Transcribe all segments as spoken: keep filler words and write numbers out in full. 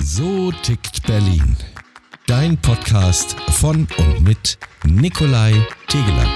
So tickt Berlin. Dein Podcast von und mit Nikolai Tegeler.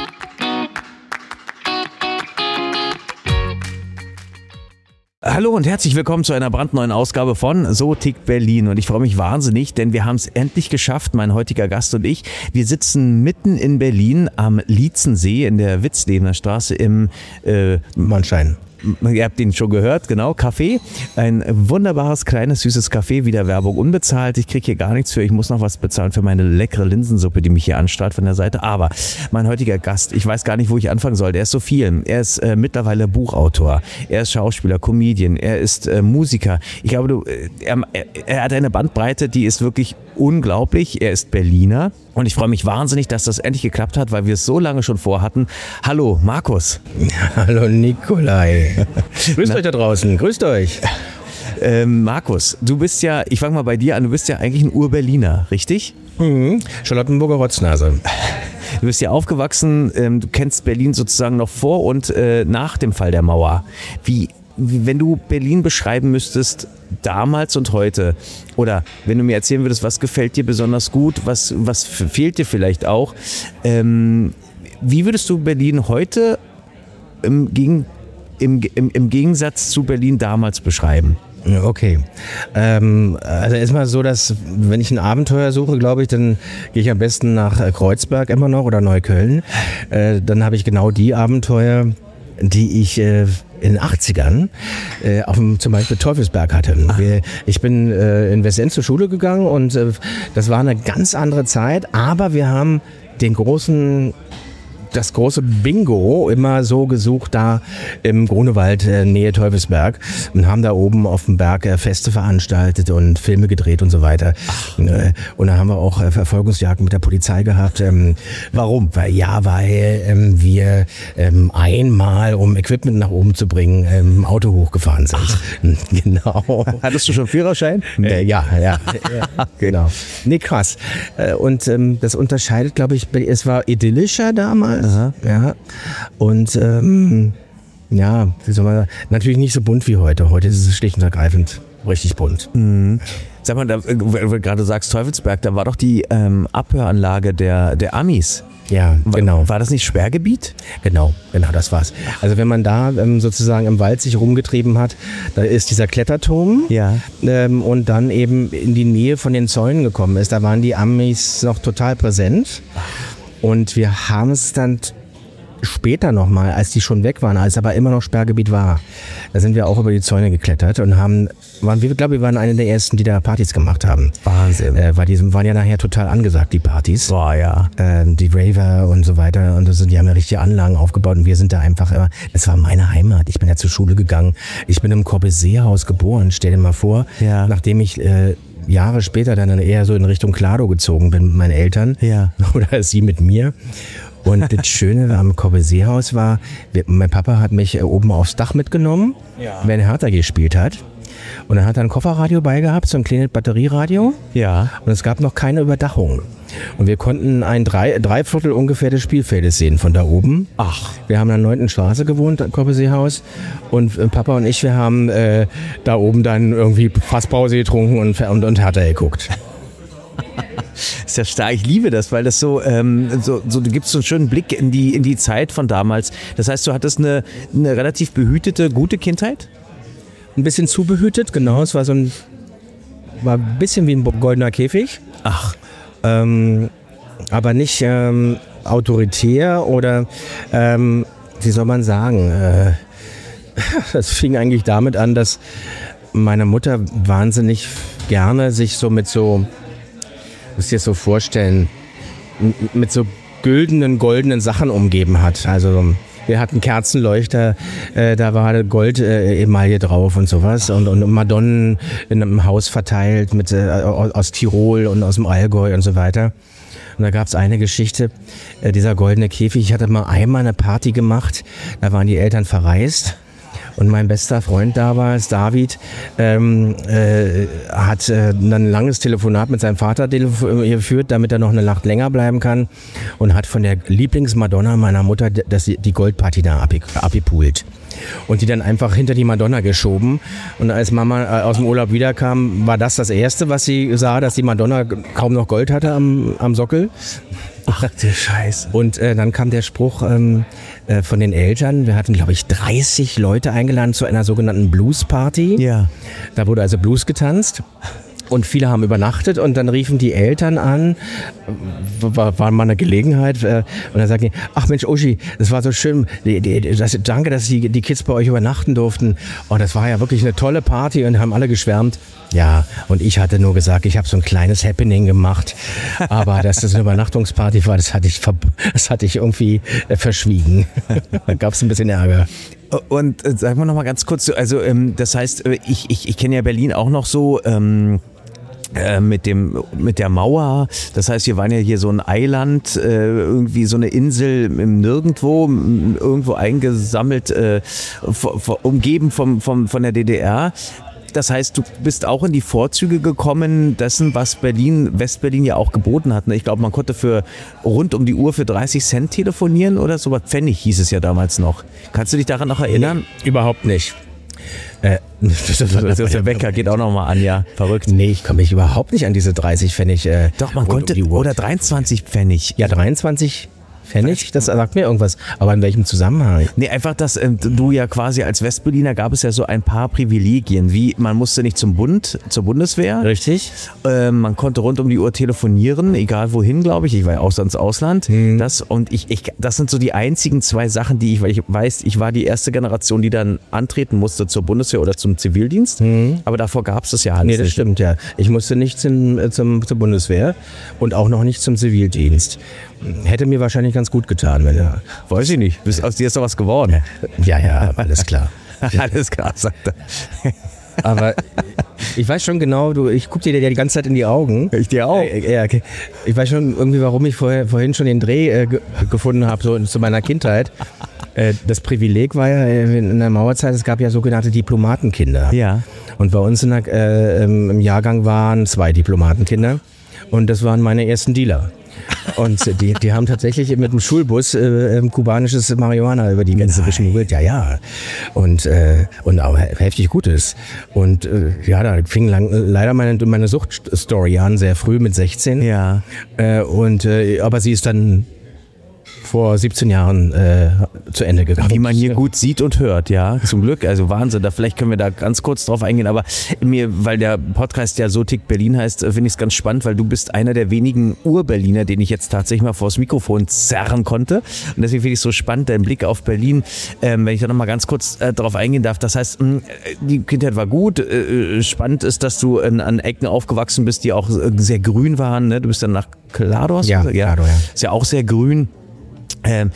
Hallo und herzlich willkommen zu einer brandneuen Ausgabe von So tickt Berlin. Und ich freue mich wahnsinnig, denn wir haben es endlich geschafft, mein heutiger Gast und ich. Wir sitzen mitten in Berlin am Lietzensee in der Witzlebener Straße im äh, Mannstein. Ihr habt ihn schon gehört, genau, Café. Ein wunderbares, kleines, süßes Café, wieder Werbung unbezahlt. Ich kriege hier gar nichts für, ich muss noch was bezahlen für meine leckere Linsensuppe, die mich hier anstrahlt von der Seite. Aber mein heutiger Gast, ich weiß gar nicht, wo ich anfangen soll. Der ist so viel. Er ist äh, mittlerweile Buchautor, er ist Schauspieler, Comedian, er ist äh, Musiker. Ich glaube, du, äh, er, er hat eine Bandbreite, die ist wirklich unglaublich. Er ist Berliner. Und ich freue mich wahnsinnig, dass das endlich geklappt hat, weil wir es so lange schon vorhatten. Hallo, Markus. Hallo, Nikolai. Grüßt euch da draußen, grüßt euch. Ähm, Markus, du bist ja, ich fange mal bei dir an, du bist ja eigentlich ein Ur-Berliner, richtig? Mhm. Charlottenburger Rotznase. Du bist ja aufgewachsen, ähm, du kennst Berlin sozusagen noch vor und äh, nach dem Fall der Mauer. Wie, wie, wenn du Berlin beschreiben müsstest, damals und heute, oder wenn du mir erzählen würdest, was gefällt dir besonders gut, was, was fehlt dir vielleicht auch, ähm, wie würdest du Berlin heute im, Gegen, im, im, im Gegensatz zu Berlin damals beschreiben? Okay, ähm, also erstmal so, dass wenn ich ein Abenteuer suche, glaube ich, dann gehe ich am besten nach Kreuzberg immer noch oder Neukölln. Äh, dann habe ich genau die Abenteuer, die ich äh, in den achtzigern äh, auf dem zum Beispiel Teufelsberg hatte. Wir, ich bin äh, in Westend zur Schule gegangen und äh, das war eine ganz andere Zeit, aber wir haben den großen das große Bingo immer so gesucht da im Grunewald, äh, Nähe Teufelsberg, und haben da oben auf dem Berg äh, Feste veranstaltet und Filme gedreht und so weiter. Äh, und da haben wir auch äh, Verfolgungsjagden mit der Polizei gehabt. Ähm, warum? Weil, ja, weil ähm, wir ähm, einmal, um Equipment nach oben zu bringen, ähm, Auto hochgefahren sind. Ach. Genau. Hattest du schon Führerschein? Äh, ja, ja. Genau. Nee, krass. Äh, und ähm, das unterscheidet, glaube ich, es war idyllischer damals. Aha. Ja, und ähm, ja, wie soll man sagen, natürlich nicht so bunt wie heute. Heute ist es schlicht und ergreifend richtig bunt. Mhm. Sag mal, da, wenn du gerade sagst Teufelsberg, da war doch die ähm, Abhöranlage der, der Amis. Ja, genau. War, war das nicht Sperrgebiet? Genau, genau, das war's. Also wenn man da ähm, sozusagen im Wald sich rumgetrieben hat, da ist dieser Kletterturm, ja. ähm, und dann eben in die Nähe von den Zäunen gekommen ist, da waren die Amis noch total präsent. Und wir haben es dann später nochmal, als die schon weg waren, als aber immer noch Sperrgebiet war, da sind wir auch über die Zäune geklettert und haben, waren, wir glaube, wir waren eine der ersten, die da Partys gemacht haben. Wahnsinn. Äh, weil die waren ja nachher total angesagt, die Partys. Boah, ja. Äh, die Raver und so weiter, und das sind, die haben ja richtige Anlagen aufgebaut und wir sind da einfach immer, das war meine Heimat. Ich bin ja zur Schule gegangen. Ich bin im Corbusier-Haus geboren, stell dir mal vor, ja. Nachdem ich äh, Jahre später dann eher so in Richtung Klado gezogen bin mit meinen Eltern, ja. Oder sie mit mir. Und das Schöne am Corbusier-Haus war, wir, mein Papa hat mich oben aufs Dach mitgenommen, ja. Wenn Hertha gespielt hat. Und dann hat er ein Kofferradio beigehabt, so ein kleines Batterieradio. Ja. Und es gab noch keine Überdachung. Und wir konnten ein drei, Dreiviertel ungefähr des Spielfeldes sehen von da oben. Ach. Wir haben an der neunten Straße gewohnt, am Corbusier-Haus. Und äh, Papa und ich, wir haben äh, da oben dann irgendwie Fasspause getrunken und, und, und Hertha geguckt. Ist ja stark, ich liebe das, weil das so, ähm, so, so du gibst so einen schönen Blick in die, in die Zeit von damals. Das heißt, du hattest eine, eine relativ behütete, gute Kindheit? Ein bisschen zu behütet, genau. Es war so ein, war ein bisschen wie ein goldener Käfig. Ach. Ähm, aber nicht ähm, autoritär oder, ähm, wie soll man sagen, äh, das fing eigentlich damit an, dass meine Mutter wahnsinnig gerne sich so mit so, musst dir das so vorstellen, mit so güldenen, goldenen Sachen umgeben hat. Also wir hatten Kerzenleuchter, äh, da war Gold-Emaille äh, drauf und sowas und, und Madonnen in einem Haus verteilt mit, äh, aus Tirol und aus dem Allgäu und so weiter. Und da gab es eine Geschichte, äh, dieser goldene Käfig. Ich hatte mal einmal eine Party gemacht, da waren die Eltern verreist. Und mein bester Freund damals, David, ähm, äh, hat äh, ein langes Telefonat mit seinem Vater geführt, damit er noch eine Nacht länger bleiben kann, und hat von der Lieblingsmadonna meiner Mutter das, die Goldparty da abgepult. und die dann einfach hinter die Madonna geschoben. Und als Mama aus dem Urlaub wiederkam, war das das Erste, was sie sah, dass die Madonna kaum noch Gold hatte am, am Sockel. Ach du Scheiße. Und äh, dann kam der Spruch ähm, äh, von den Eltern, wir hatten glaube ich dreißig Leute eingeladen zu einer sogenannten Blues-Party. Ja. Da wurde also Blues getanzt. Und viele haben übernachtet und dann riefen die Eltern an, war, war mal eine Gelegenheit, äh, und dann sagten die, ach Mensch, Uschi, das war so schön, die, die, das, danke, dass die, die Kids bei euch übernachten durften. Und das war ja wirklich eine tolle Party und haben alle geschwärmt. Ja, und ich hatte nur gesagt, ich habe so ein kleines Happening gemacht, aber dass das eine Übernachtungsparty war, das hatte ich, das hatte ich irgendwie äh, verschwiegen. Da gab es ein bisschen Ärger. Und äh, sagen wir noch mal ganz kurz, also ähm, das heißt, äh, ich, ich, ich kenne ja Berlin auch noch so, ähm, äh, mit dem mit der Mauer, das heißt, wir waren ja hier so ein Eiland, äh, irgendwie so eine Insel im Nirgendwo, m- irgendwo eingesammelt, äh, v- v- umgeben vom, vom, von der D D R. Das heißt, du bist auch in die Vorzüge gekommen dessen, was Berlin, Westberlin ja auch geboten hat. Ich glaube, man konnte für rund um die Uhr für dreißig Cent telefonieren oder so was. Pfennig hieß es ja damals noch. Kannst du dich daran noch erinnern? Nee, überhaupt nicht. Äh, das ist der Wecker geht auch noch mal an, ja. Verrückt. Nee, ich komme mich überhaupt nicht an diese dreißig Pfennig. Äh, Doch, man konnte, um oder dreiundzwanzig Pfennig. Ja, dreiundzwanzig Pfennig, das sagt mir irgendwas. Aber in welchem Zusammenhang? Nee, einfach, dass ähm, du ja quasi als Westberliner gab es ja so ein paar Privilegien, wie man musste nicht zum Bund, zur Bundeswehr. Richtig. Ähm, man konnte rund um die Uhr telefonieren, egal wohin, glaube ich. Ich war ja auch sonst Ausland. Hm. Das, und ich, ich, das sind so die einzigen zwei Sachen, die ich, weil ich weiß, ich war die erste Generation, die dann antreten musste zur Bundeswehr oder zum Zivildienst. Hm. Aber davor gab es das ja alles Nee, das nicht. stimmt, ja. Ich musste nicht zum, äh, zum, zur Bundeswehr und auch noch nicht zum Zivildienst. Hätte mir wahrscheinlich ganz gut getan, wenn ja. Weiß ich nicht. Bist, aus dir ist doch was geworden. Ja, ja, alles klar. Alles klar, sagt er. Aber ich weiß schon genau, du, ich gucke dir ja die ganze Zeit in die Augen. Ich dir auch. Äh, ja, okay. Ich weiß schon irgendwie, warum ich vorher, vorhin schon den Dreh äh, ge gefunden habe, so zu meiner Kindheit. Äh, das Privileg war ja in der Mauerzeit, es gab ja sogenannte Diplomatenkinder. Ja. Und bei uns in der, äh, im Jahrgang waren zwei Diplomatenkinder und das waren meine ersten Dealer. Und die, die haben tatsächlich mit dem Schulbus äh, kubanisches Marihuana über die Grenze geschmuggelt. Ja, ja. Und, äh, und auch heftig Gutes. Und äh, ja, da fing lang, leider meine, meine Suchtstory an, sehr früh mit sechzehn. Ja. Äh, und, äh, aber sie ist dann vor siebzehn Jahren äh, zu Ende gegangen. Wie man hier gut sieht und hört, ja, zum Glück, also Wahnsinn, da vielleicht können wir da ganz kurz drauf eingehen, aber mir, weil der Podcast ja So tickt Berlin heißt, finde ich es ganz spannend, weil du bist einer der wenigen Ur-Berliner, den ich jetzt tatsächlich mal vors Mikrofon zerren konnte und deswegen finde ich es so spannend, dein Blick auf Berlin, ähm, wenn ich da nochmal ganz kurz äh, drauf eingehen darf, das heißt, mh, die Kindheit war gut, äh, spannend ist, dass du in, an Ecken aufgewachsen bist, die auch äh, sehr grün waren, ne? Du bist dann nach Klado, hast du Ja, gesagt? Klado, ja. Ist ja auch sehr grün. Ähm,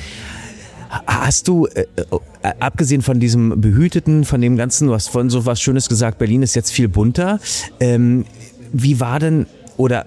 hast du, äh, äh, abgesehen von diesem Behüteten, von dem Ganzen, du hast vorhin so was Schönes gesagt, Berlin ist jetzt viel bunter. Ähm, wie war denn, oder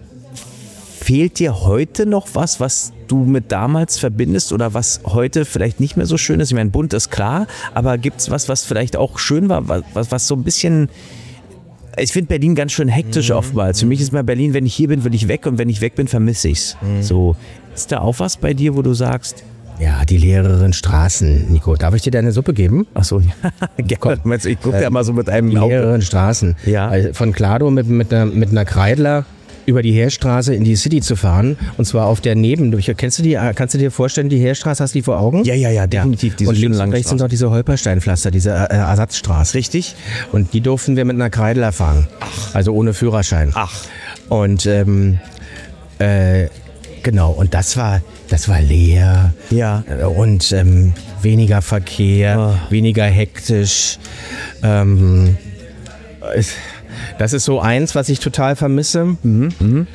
fehlt dir heute noch was, was du mit damals verbindest oder was heute vielleicht nicht mehr so schön ist? Ich meine, bunt ist klar, aber gibt es was, was vielleicht auch schön war, was, was so ein bisschen... Ich finde Berlin ganz schön hektisch mhm. oftmals. Für mich ist mal Berlin, wenn ich hier bin, will ich weg und wenn ich weg bin, vermisse ich's. Mhm. So, ist da auch was bei dir, wo du sagst? Ja, die leeren Straßen, Nico. Darf ich dir deine Suppe geben? Ach so, ja, gerne. Meinst du, ich gucke äh, ja mal so mit einem Die Auge. leeren Straßen. Ja. Also von Klado mit, mit, einer, mit einer Kreidler über die Heerstraße in die City zu fahren. Und zwar auf der Neben... Kennst du die, kannst du dir vorstellen, die Heerstraße, hast du die vor Augen? Ja, ja, ja, definitiv. Ja. Diese und links und langen rechts sind Straßen. auch diese Holpersteinpflaster, diese äh, Ersatzstraßen. Richtig? Und die durften wir mit einer Kreidler fahren. Ach. Also ohne Führerschein. Ach. Und ähm, äh, genau, und das war, das war leer. Ja. Und ähm, weniger Verkehr, Oh. weniger hektisch. Ähm, es, das ist so eins, was ich total vermisse. Mhm. Mhm.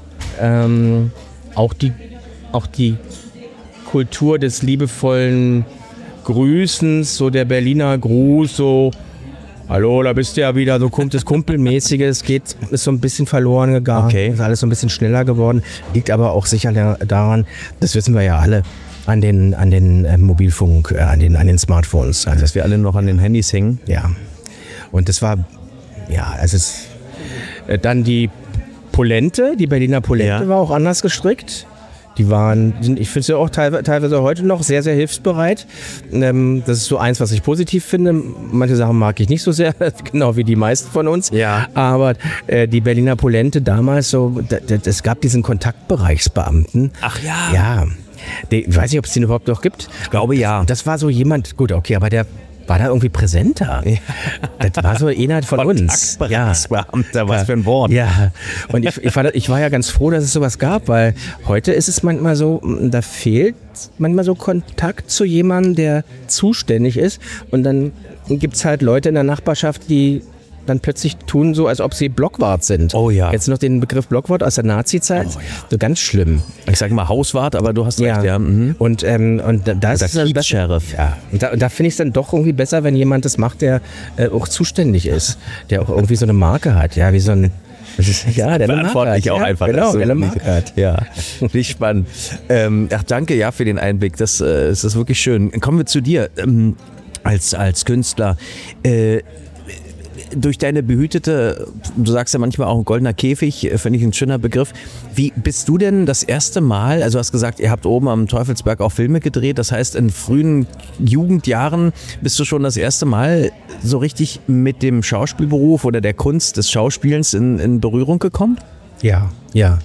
Ähm, auch die, auch die Kultur des liebevollen Grüßens, so der Berliner Gruß, so hallo, da bist du ja wieder, so kommt das Kumpelmäßiges, geht, ist so ein bisschen verloren gegangen, Okay. ist alles so ein bisschen schneller geworden, liegt aber auch sicher daran, das wissen wir ja alle, an den, an den äh, Mobilfunk, äh, an den, an den Smartphones. Also, Dass wir alle noch an den Handys hängen. ja, und das war, ja, es ist, äh, dann die Polente, die Berliner Polente Ja. war auch anders gestrickt. Die waren, ich finde sie auch teilweise, teilweise heute noch sehr, sehr hilfsbereit. Ähm, das ist so eins, was ich positiv finde. Manche Sachen mag ich nicht so sehr, genau wie die meisten von uns. Ja. Aber äh, die Berliner Polente damals so, es gab diesen Kontaktbereichsbeamten. Ach ja. Ja. Die, ich weiß nicht, ob es den überhaupt noch gibt. Ich glaube ja. Das war so jemand, gut, okay, aber der war da irgendwie präsenter. Ja. Das war so einer von uns. Kontaktbereichsbeamter, was für ein Wort. Ja, und ich, ich, war, ich war ja ganz froh, dass es sowas gab, weil heute ist es manchmal so, da fehlt manchmal so Kontakt zu jemandem, der zuständig ist. Und dann gibt es halt Leute in der Nachbarschaft, die dann plötzlich tun so, als ob sie Blockwart sind. Oh ja. Jetzt noch den Begriff Blockwart aus der Nazi-Zeit. Oh ja. So ganz schlimm. Ich sage mal Hauswart, aber du hast ja. recht. Ja. Mhm. Und, ähm, und da, da ist es dann Sheriff. Ja. Und da, da finde ich es dann doch irgendwie besser, wenn jemand das macht, der äh, auch zuständig ist. Der auch irgendwie so eine Marke hat. Ja, wie so ein... Das ist, ja, der verantwortlich auch ja, einfach. Genau, so der eine Marke hat. Ja, nicht spannend. Ähm, ach, danke ja für den Einblick. Das, äh, das ist wirklich schön. Kommen wir zu dir ähm, als, als Künstler. Äh, Durch deine behütete, du sagst ja manchmal auch ein goldener Käfig, finde ich ein schöner Begriff. Wie bist du denn das erste Mal, also du hast gesagt, ihr habt oben am Teufelsberg auch Filme gedreht, das heißt in frühen Jugendjahren bist du schon das erste Mal so richtig mit dem Schauspielberuf oder der Kunst des Schauspielens in, in Berührung gekommen? Ja, ja.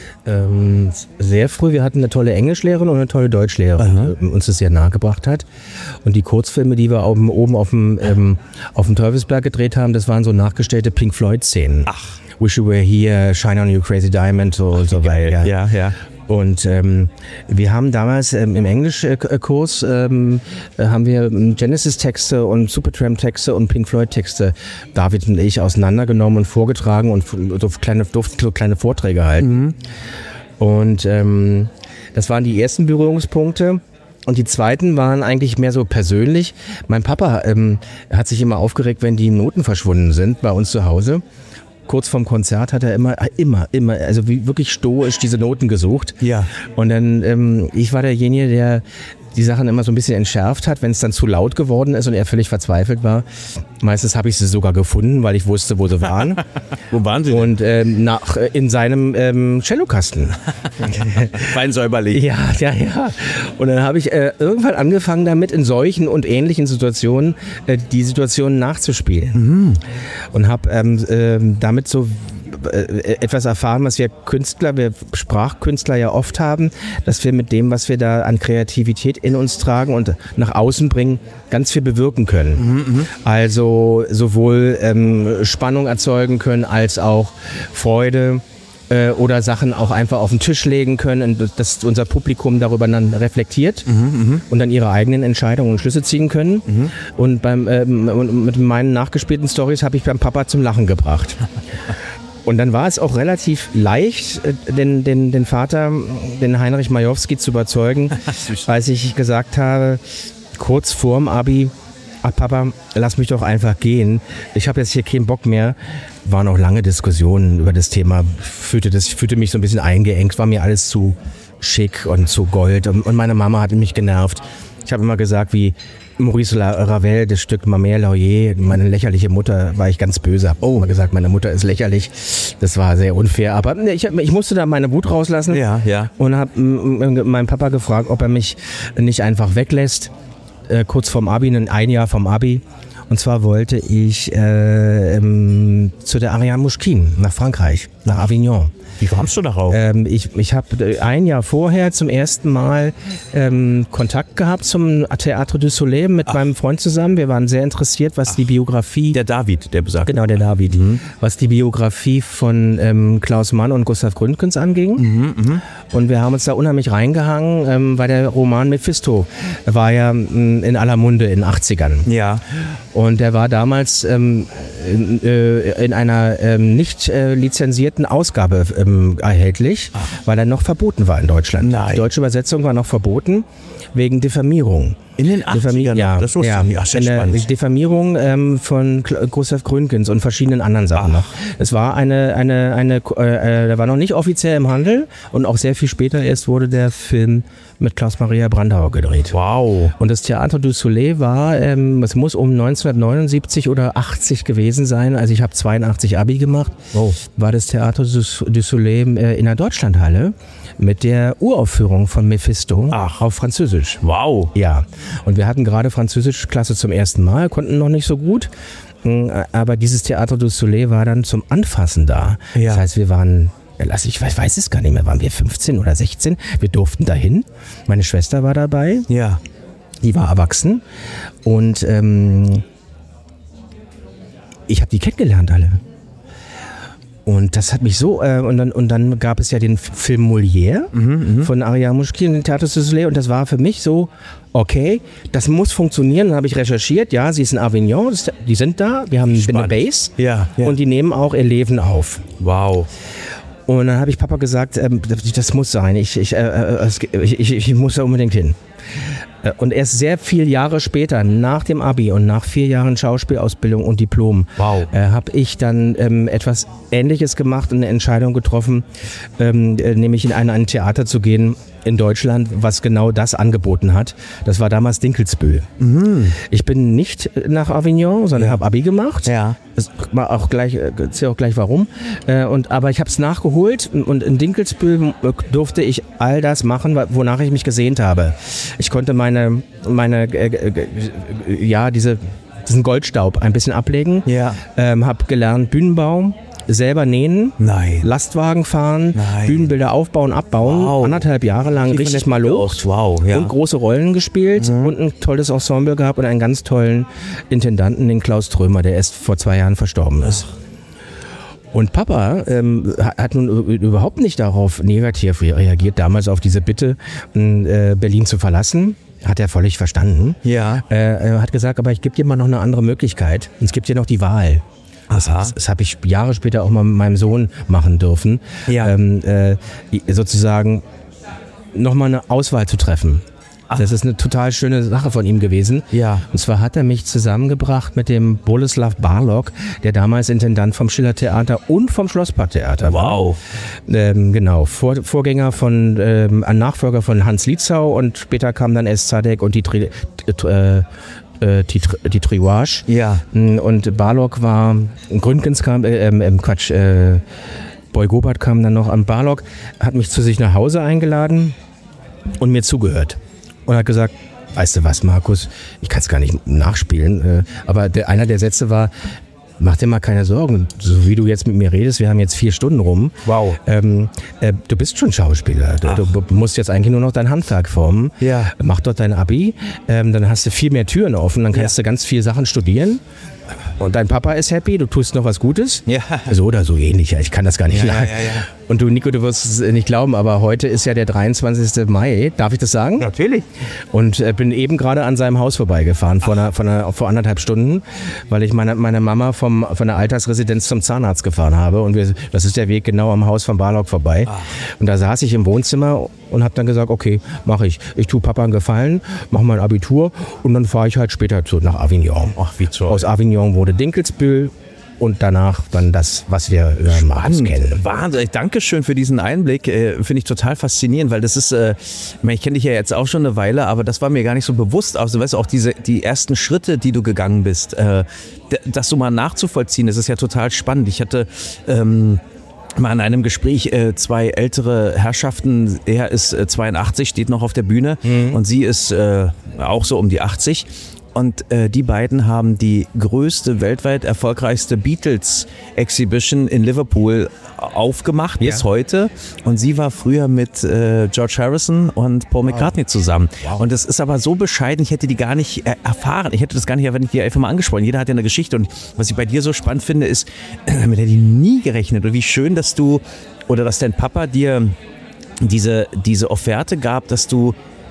Ähm, sehr früh, wir hatten eine tolle Englischlehrerin und eine tolle Deutschlehrerin, die uns das sehr nahegebracht hat. Und die Kurzfilme, die wir oben, oben auf, dem, ähm, auf dem Teufelsberg gedreht haben, das waren so nachgestellte Pink Floyd-Szenen. Ach. Wish You Were Here, Shine On You Crazy Diamond, so, Ach, so weiter. Ja, ja. ja. Und ähm, wir haben damals ähm, im Englischkurs ähm, haben wir Genesis-Texte und Supertramp-Texte und Pink Floyd-Texte, David und ich, auseinandergenommen und vorgetragen und so kleine, durften so kleine Vorträge halten. Mhm. Und ähm, das waren die ersten Berührungspunkte. Und die zweiten waren eigentlich mehr so persönlich. Mein Papa ähm, hat sich immer aufgeregt, wenn die Noten verschwunden sind bei uns zu Hause. Kurz vorm Konzert hat er immer, immer, immer, also wie wirklich stoisch diese Noten gesucht. Ja. Und dann, ähm, ich war derjenige, der die Sachen immer so ein bisschen entschärft hat, wenn es dann zu laut geworden ist und er völlig verzweifelt war. Meistens habe ich sie sogar gefunden, weil ich wusste, wo sie waren. Wo waren sie denn? Und ähm, nach, in seinem ähm, Cellokasten. Fein säuberlich. Ja, ja, ja. Und dann habe ich äh, irgendwann angefangen damit, in solchen und ähnlichen Situationen äh, die Situationen nachzuspielen. Mhm. Und habe ähm, äh, damit so etwas erfahren, was wir Künstler, wir Sprachkünstler ja oft haben, dass wir mit dem, was wir da an Kreativität in uns tragen und nach außen bringen, ganz viel bewirken können. Mhm, also sowohl ähm, Spannung erzeugen können, als auch Freude äh, oder Sachen auch einfach auf den Tisch legen können, und dass unser Publikum darüber dann reflektiert mhm, und dann ihre eigenen Entscheidungen und Schlüsse ziehen können. Mhm. Und beim, ähm, mit meinen nachgespielten Storys habe ich beim Papa zum Lachen gebracht. Und dann war es auch relativ leicht, den, den, den Vater, den Heinrich Majowski, zu überzeugen, als ich gesagt habe, kurz vorm Abi, ach Papa, lass mich doch einfach gehen. Ich habe jetzt hier keinen Bock mehr. Waren auch lange Diskussionen über das Thema. Fühlte, das, fühlte mich so ein bisschen eingeengt, war mir alles zu schick und zu Gold. Und, und meine Mama hatte mich genervt. Ich habe immer gesagt, wie Maurice Ravel, das Stück Ma Mère Laurier, meine lächerliche Mutter, war ich ganz böse. Hab oh, immer gesagt, meine Mutter ist lächerlich. Das war sehr unfair. Aber ich, ich musste da meine Wut rauslassen. Ja, ja. Und habe meinen Papa gefragt, ob er mich nicht einfach weglässt. Äh, kurz vorm Abi, ein Jahr vom Abi. Und zwar wollte ich äh, ähm, zu der Ariane Mouchkine nach Frankreich, nach Avignon. Wie kommst du darauf? Ähm, ich ich habe ein Jahr vorher zum ersten Mal ähm, Kontakt gehabt zum Théâtre du Soleil mit Ach. meinem Freund zusammen. Wir waren sehr interessiert, was Ach. die Biografie... Der David, der besagt. Genau, der David. Mhm. Was die Biografie von ähm, Klaus Mann und Gustav Gründgens anging. Mhm, mh. Und wir haben uns da unheimlich reingehangen, ähm, weil der Roman Mephisto war ja ähm, in aller Munde in den achtzigern. Ja. Und der war damals ähm, in, äh, in einer ähm, nicht äh, lizenzierten Ausgabe ähm, erhältlich, Ach. weil er noch verboten war in Deutschland. Nein. Die deutsche Übersetzung war noch verboten wegen Diffamierung. In den achtzigern? Ja, das wusste ja. ich nicht. Ach, sehr in der spannend. Diffamierung ähm, von Gustav Gründgens und verschiedenen anderen Sachen Ach. noch. Es war eine, eine, eine äh, der war noch nicht offiziell im Handel und auch sehr viel später erst wurde der Film mit Klaus-Maria Brandauer gedreht. Wow. Und das Theater du Soleil war, ähm, es muss um neunzehnhundertneunundsiebzig oder achtzig gewesen sein, also ich habe zweiundachtzig Abi gemacht, Oh. war das Theater du Soleil äh, in der Deutschlandhalle mit der Uraufführung von Mephisto Ach. auf Französisch. Wow. Ja, und wir hatten gerade Französischklasse zum ersten Mal, konnten noch nicht so gut. Aber dieses Theater du Soleil war dann zum Anfassen da. Ja. Das heißt, wir waren, also ich weiß, weiß es gar nicht mehr, waren wir fünfzehn oder sechzehn? Wir durften dahin. Meine Schwester war dabei, Ja. die war erwachsen. Und ähm, ich habe die kennengelernt alle. Und das hat mich so, äh, und, dann, und dann gab es ja den F- Film Molière Mhm, von Ariane Mouchkine in Theater du Soleil und das war für mich so, okay, das muss funktionieren. Dann habe ich recherchiert, ja, sie ist in Avignon, das, die sind da, wir haben eine Base Ja, ja. und die nehmen auch ihr Leben auf. Wow. Und dann habe ich Papa gesagt, ähm, das, das muss sein, ich, ich, äh, äh, es- ich, ich, ich muss da unbedingt hin. Äh, Und erst sehr viele Jahre später, nach dem Abi und nach vier Jahren Schauspielausbildung und Diplom, Wow. äh, habe ich dann ähm, etwas Ähnliches gemacht und eine Entscheidung getroffen, ähm, äh, nämlich in ein, ein Theater zu gehen in Deutschland, was genau das angeboten hat. Das war damals Dinkelsbühl. Ich bin nicht nach Avignon, sondern habe Abi gemacht. Ja. Das war auch gleich, äh, erzähl auch gleich warum. Äh, und, aber ich habe es nachgeholt und in Dinkelsbühl äh, durfte ich all das machen, wa- wonach ich mich gesehnt habe. Ich konnte meine, meine äh, äh, äh, ja, diese, diesen Goldstaub ein bisschen ablegen. Ja. Ähm, habe gelernt Bühnenbau, selber nähen. Nein. Lastwagen fahren, Nein. Bühnenbilder aufbauen, abbauen. Wow. Anderthalb Jahre lang richtig mal los. Wow. Ja. Und große Rollen gespielt und ein tolles Ensemble gehabt und einen ganz tollen Intendanten, den Klaus Trömer, der erst vor zwei Jahren verstorben ist. Und Papa ähm, hat- hat nun überhaupt nicht darauf negativ reagiert, damals auf diese Bitte, äh, Berlin zu verlassen. Hat er völlig verstanden. Ja. Äh, er hat gesagt, aber ich gebe dir mal noch eine andere Möglichkeit. Und es gibt dir noch die Wahl. Das, Aha. das, das habe ich Jahre später auch mal mit meinem Sohn machen dürfen. Ja. Ähm, äh, sozusagen nochmal eine Auswahl zu treffen. Das ist eine total schöne Sache von ihm gewesen. Ja. Und zwar hat er mich zusammengebracht mit dem Boleslav Barlog, der damals Intendant vom Schillertheater und vom Schlossparktheater war. Wow. Ähm, genau, Vor, Vorgänger von, ähm, ein Nachfolger von Hans Lietzau und später kam dann S. Zadek und die, Tri, äh, äh, die, Tri- die Triouage. Ja. Und Barlog war, Gründgens kam, äh, ähm, Quatsch, äh, Boy Gobert kam dann noch an. Barlog hat mich zu sich nach Hause eingeladen und mir zugehört. Und hat gesagt, weißt du was, Markus, ich kann es gar nicht nachspielen, äh, aber der, einer der Sätze war, mach dir mal keine Sorgen, so wie du jetzt mit mir redest, wir haben jetzt vier Stunden rum. Wow. Ähm, äh, du bist schon Schauspieler, du, du musst jetzt eigentlich nur noch dein Handwerk formen. Ja. Mach dort dein Abi, ähm, dann hast du viel mehr Türen offen, dann kannst du ganz viele Sachen studieren. Und dein Papa ist happy, du tust noch was Gutes. Ja. So oder so ähnlich, ja, ich kann das gar nicht Ja, sagen. ja, ja, ja. Und du, Nico, du wirst es nicht glauben, aber heute ist ja der dreiundzwanzigste Mai, darf ich das sagen? Natürlich. Und äh, bin eben gerade an seinem Haus vorbeigefahren, vor, einer, vor, einer, vor anderthalb Stunden, weil ich meine, meine Mama vom, von der Altersresidenz zum Zahnarzt gefahren habe. Und wir, das ist der Weg genau am Haus von Barlog vorbei. Und da saß ich im Wohnzimmer und habe dann gesagt, okay, mache ich. Ich tue Papa einen Gefallen, mache mein Abitur und dann fahre ich halt später zu, nach Avignon. Ach, wie toll. Aus Avignon wurde Dinkelsbühl und danach dann das, was wir über Markus kennen. Wahnsinn. Dankeschön für diesen Einblick. Äh, Finde ich total faszinierend, weil das ist, äh, ich meine, ich kenne dich ja jetzt auch schon eine Weile, aber das war mir gar nicht so bewusst. Also, weißt du, auch diese, die ersten Schritte, die du gegangen bist, äh, d- das so mal nachzuvollziehen, das ist ja total spannend. Ich hatte, ähm, mal in einem Gespräch äh, zwei ältere Herrschaften, er ist äh, zweiundachtzig, steht noch auf der Bühne und sie ist äh, auch so um die achtzig. Und äh, die beiden haben die größte, weltweit erfolgreichste Beatles-Exhibition in Liverpool aufgemacht bis Ja. heute. Und sie war früher mit äh, George Harrison und Paul McCartney zusammen. Und das ist aber so bescheiden, ich hätte die gar nicht äh, erfahren. Ich hätte das gar nicht, wenn ich die einfach mal angesprochen. Jeder hat ja eine Geschichte. Und was ich bei dir so spannend finde, ist, damit hätte ich nie gerechnet. Und wie schön, dass du, oder dass dein Papa dir diese, diese Offerte gab, dass du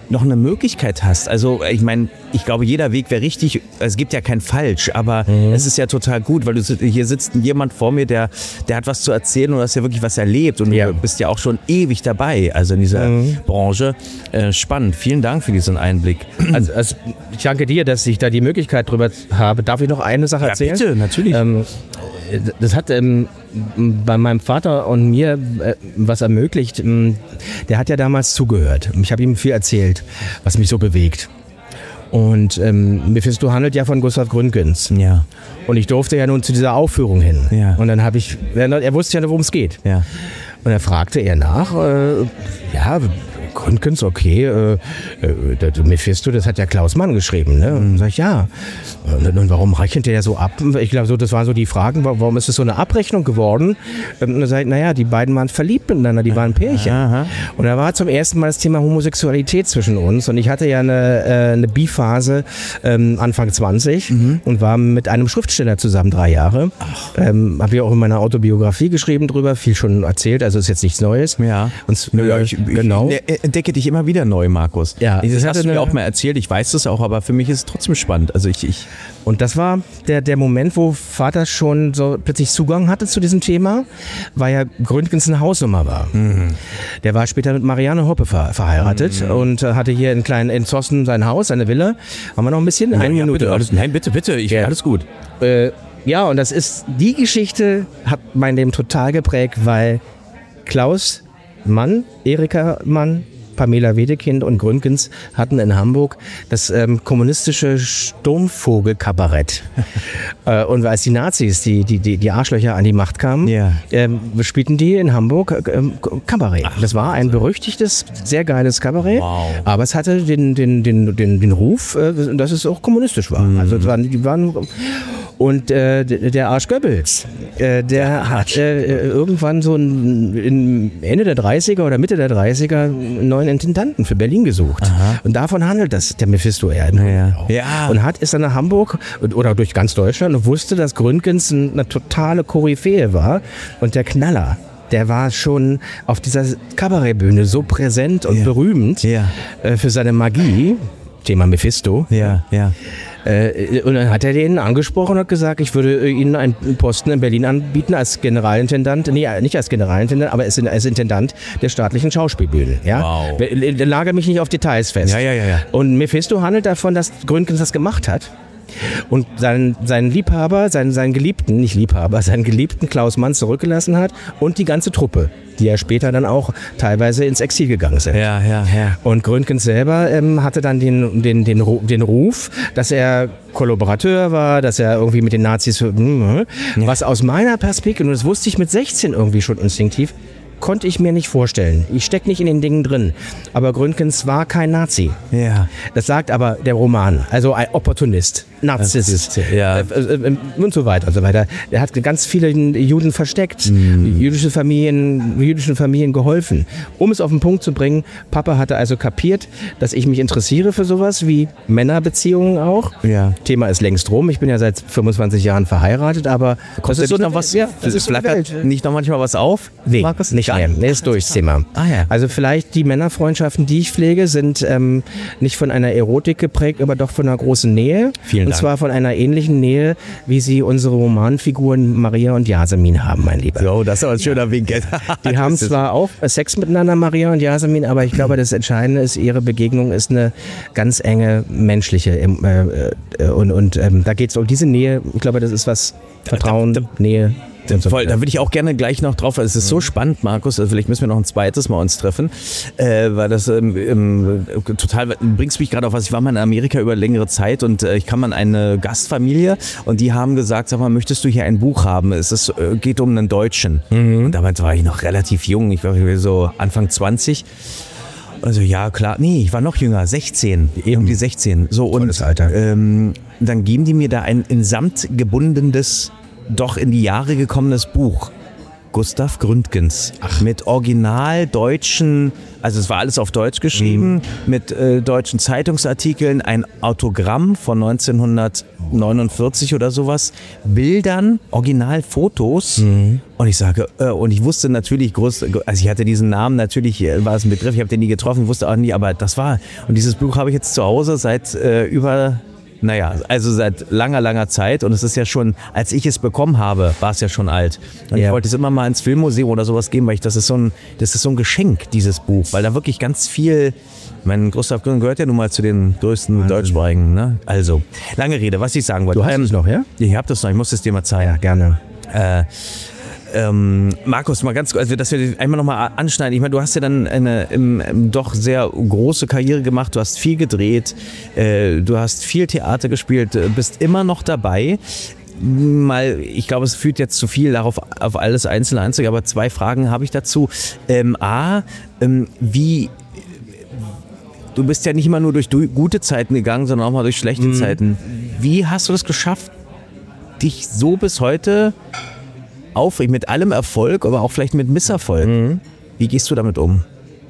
noch eine Möglichkeit hast. Also ich meine, ich glaube, jeder Weg wäre richtig. Es gibt ja kein Falsch, aber mhm. es ist ja total gut, weil du hier sitzt jemand vor mir, der, der hat was zu erzählen und du hast ja wirklich was erlebt und ja. du bist ja auch schon ewig dabei, also in dieser mhm. Branche. Äh, spannend. Vielen Dank für diesen Einblick. Also, also ich danke dir, dass ich da die Möglichkeit drüber habe. Darf ich noch eine Sache ja, erzählen? Bitte, natürlich. Ähm, das hat ähm, bei meinem Vater und mir äh, was ermöglicht. Ähm, der hat ja damals zugehört. Ich habe ihm viel erzählt, was mich so bewegt. Und ähm, Mephisto handelt ja von Gustav Gründgens. Ja. Und ich durfte ja nun zu dieser Aufführung hin. Ja. Und dann habe ich, er wusste ja, worum es geht. Ja. Und er fragte er nach, äh, ja, Gründgens, okay, äh, äh, Mephisto, das hat ja Klaus Mann geschrieben, ne? Und dann sag ich, ja. Und, und warum rechnet der so ab? Ich glaube, so, das waren so die Fragen, warum ist es so eine Abrechnung geworden? Und dann sag ich, naja, die beiden waren verliebt miteinander, die waren ein Pärchen. Aha. Und da war zum ersten Mal das Thema Homosexualität zwischen uns. Und ich hatte ja eine, äh, eine Bi-Phase ähm, Anfang zwanzig mhm. und war mit einem Schriftsteller zusammen drei Jahre. Ähm, habe ich auch in meiner Autobiografie geschrieben drüber, viel schon erzählt, also ist jetzt nichts Neues. Ja. Und, äh, ja ich, genau. Ich entdecke dich immer wieder neu, Markus. Ja, das hast du mir auch mal erzählt, ich weiß das auch, aber für mich ist es trotzdem spannend. Also ich, ich Und das war der, der Moment, wo Vater schon so plötzlich Zugang hatte zu diesem Thema, weil ja Gründgens eine Hausnummer war. Mhm. Der war später mit Marianne Hoppe ver- verheiratet mhm. und äh, hatte hier in kleinen in Zossen sein Haus, seine Villa. Haben wir noch ein bisschen? Ja, Eine ja, Minute. Bitte, alles, nein, bitte, bitte, ich, ja. alles gut. Äh, ja, und das ist, die Geschichte hat mein Leben total geprägt, weil Klaus Mann, Erika Mann, Pamela Wedekind und Gründgens hatten in Hamburg das ähm, kommunistische Sturmvogel-Kabarett. äh, und als die Nazis, die, die, die, die Arschlöcher an die Macht kamen, yeah. ähm, spielten die in Hamburg ähm, Kabarett. Ach, das war ein berüchtigtes, sehr geiles Kabarett, wow. aber es hatte den, den, den, den, den Ruf, äh, dass es auch kommunistisch war. Mhm. Also es waren, die waren... Und äh, der Arsch Goebbels, äh, der hat äh, irgendwann so ein, in Ende der dreißiger oder Mitte der dreißiger einen neuen Intendanten für Berlin gesucht. Aha. Und davon handelt das der Mephisto eher. Ja. Ja. Und hat ist dann nach Hamburg oder durch ganz Deutschland und wusste, dass Gründgens eine totale Koryphäe war und der Knaller. Der war schon auf dieser Kabarettbühne so präsent und ja. berühmt ja. äh, für seine Magie. Thema Mephisto. Ja, ja. Äh, und dann hat er den angesprochen und hat gesagt, ich würde Ihnen einen Posten in Berlin anbieten als Generalintendant, nee, nicht als Generalintendant, aber als, als Intendant der staatlichen Schauspielbühnen. Ja? Wow. Lage mich nicht auf Details fest. Ja, ja, ja, ja. Und Mephisto handelt davon, dass Gründgens das gemacht hat. Und seinen, seinen Liebhaber, seinen, seinen Geliebten, nicht Liebhaber, seinen Geliebten Klaus Mann zurückgelassen hat und die ganze Truppe, die ja später dann auch teilweise ins Exil gegangen sind. Ja, ja, ja. Und Gründgens selber ähm, hatte dann den, den, den, den Ruf, dass er Kollaborateur war, dass er irgendwie mit den Nazis, hm, ja. was aus meiner Perspektive, und das wusste ich mit sechzehn irgendwie schon instinktiv, konnte ich mir nicht vorstellen. Ich stecke nicht in den Dingen drin. Aber Gründgens war kein Nazi. Ja. Das sagt aber der Roman. Also ein Opportunist, Narzisst ja. äh, äh, und so weiter und so weiter. Er hat ganz viele Juden versteckt, mm. jüdische Familien, jüdischen Familien geholfen. Um es auf den Punkt zu bringen, Papa hatte also kapiert, dass ich mich interessiere für sowas wie Männerbeziehungen auch. Ja. Thema ist längst rum. Ich bin ja seit fünfundzwanzig Jahren verheiratet, aber das ist so noch was, ja, das ist flackert so nicht noch manchmal was auf? Nee, Markus? nicht mehr. Nee, ist durch das Thema. Ah, ja. Also vielleicht die Männerfreundschaften, die ich pflege, sind ähm, nicht von einer Erotik geprägt, aber doch von einer großen Nähe. Vielen Und Dank. zwar von einer ähnlichen Nähe, wie sie unsere Romanfiguren Maria und Yasemin haben, mein Lieber. So, das ist aber ein schöner Winkel. Die haben zwar auch Sex miteinander, Maria und Yasemin, aber ich glaube, das Entscheidende ist, ihre Begegnung ist eine ganz enge menschliche. Äh, äh, und und ähm, da geht es um diese Nähe. Ich glaube, das ist was Vertrauen, da, da, Nähe. So voll, da würde ich auch gerne gleich noch drauf, weil es ist so spannend, Markus, also vielleicht müssen wir noch ein zweites Mal uns treffen, äh, weil das ähm, ähm, total, du bringst mich gerade auf was, ich war mal in Amerika über längere Zeit und äh, ich kam an eine Gastfamilie und die haben gesagt, sag mal, möchtest du hier ein Buch haben? Es ist, äh, geht um einen Deutschen. Mhm. Und damals war ich noch relativ jung, ich war so Anfang zwanzig. Also ja, klar, nee, ich war noch jünger, sechzehn, eben die sechzehn. So, und Alter. Ähm, dann geben die mir da ein in Samt gebundenes, doch in die Jahre gekommenes Buch. Gustav Gründgens. Ach. Mit original deutschen, also es war alles auf Deutsch geschrieben, mhm. mit äh, deutschen Zeitungsartikeln, ein Autogramm von neunzehnhundertneunundvierzig oder sowas, Bildern, Originalfotos. Mhm. Und ich sage, äh, und ich wusste natürlich, groß, also ich hatte diesen Namen, natürlich war es ein Begriff, ich habe den nie getroffen, wusste auch nie, aber das war, und dieses Buch habe ich jetzt zu Hause seit äh, über... Naja, also seit langer, langer Zeit und es ist ja schon, als ich es bekommen habe, war es ja schon alt. Und ja. ich wollte es immer mal ins Filmmuseum oder sowas geben, weil ich, das ist so ein, das ist so ein Geschenk, dieses Buch, weil da wirklich ganz viel, mein Gustav Gründgens gehört ja nun mal zu den größten Wahnsinn. Deutschsprachigen, ne? Also, lange Rede, was ich sagen wollte. Du hast ähm, es noch, ja? Ich hab das noch, ich muss es dir mal zeigen. Ja, gerne. Äh, Ähm, Markus, mal ganz kurz, also dass wir einmal nochmal anschneiden. Ich meine, du hast ja dann eine im, im doch sehr große Karriere gemacht, du hast viel gedreht, äh, du hast viel Theater gespielt, bist immer noch dabei. Mal, ich glaube, es führt jetzt zu viel darauf, auf alles einzeln einzugehen, aber zwei Fragen habe ich dazu. Ähm, A, ähm, wie... Du bist ja nicht immer nur durch gute Zeiten gegangen, sondern auch mal durch schlechte mhm. Zeiten. Wie hast du das geschafft, dich so bis heute aufregend, mit allem Erfolg, aber auch vielleicht mit Misserfolg? Mhm. Wie gehst du damit um?